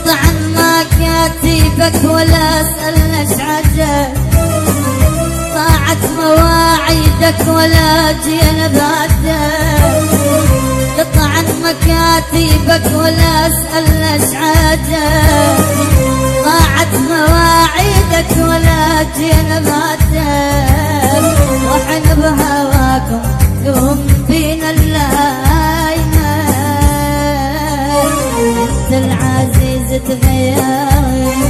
عن مكاتبك ولا اسأل ايش عجل، ضاعت مواعيدك ولا جينا بعدك. قطع عن مكاتبك ولا اسأل ايش عجل، ضاعت مواعيدك ولا جينا بعدك. واحنا بهواكم دوم بينا الايمان، انت العزيز تغير.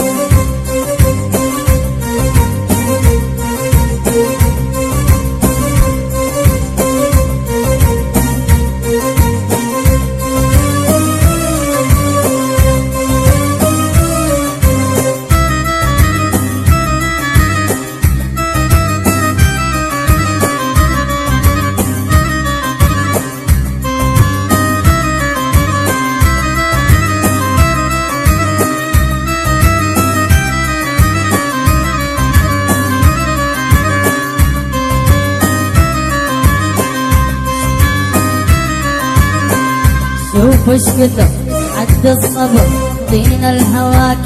شوف اش كثر عد الصبر فينا الهواك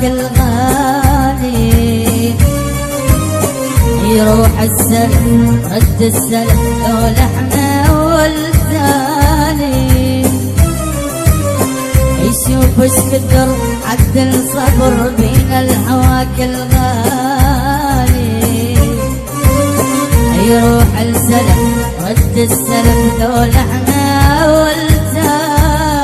الغالي، يروح السلم رد السلم لولا احنا والتالي. يشوف اش كثر عد الصبر فينا الهواك الغالي، يروح السلم رد السلم لولا احنا والتالي.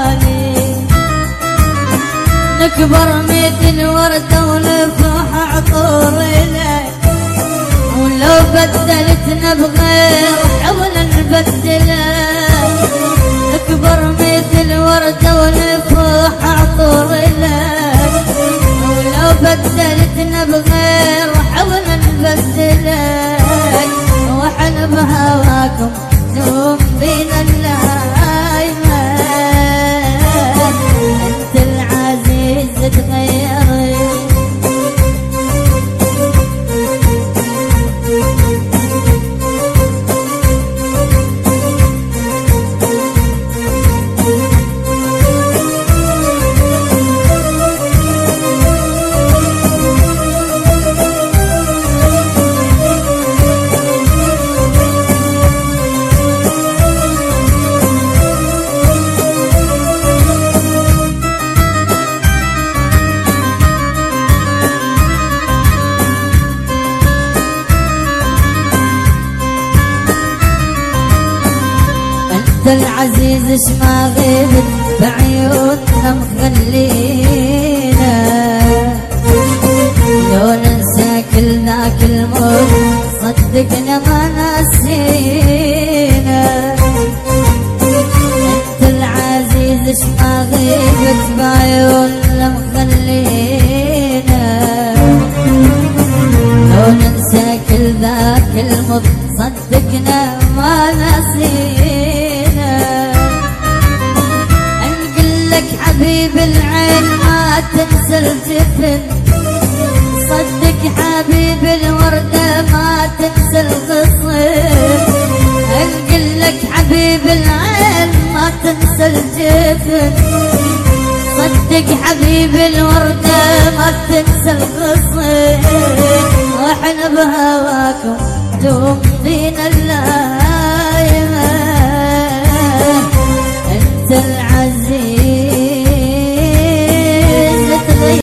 نكبر مثل وردة ونفرح عطور إليك، ولو بدلتنا بغير حاولنا نبدلك. نكبر مثل وردة ونفرح عطور إليك، ولو بدلتنا بغير حاولنا نبدلك. واحنا بهواكم دوم بينا الايمان، انت العزيز تغير. العزيز اش ما غيبت بعيوننا مخلينا، لو ننسى كل ذاك الموت صدقنا ما نسينا. انت العزيز اش ما غيبت بعيوننا مخلينا، لو ننسى كل ذاك الموت صدقنا ما نسينا. حبيب العين ما تنسى الجفن، صدق حبيب الوردة ما تنسى الغصن. انقلك حبيب العين ما تنسى الجفن، صدق حبيب الوردة ما تنسى الغصن. واحنا بهواكم دوم بينا الايمان، انت العزيز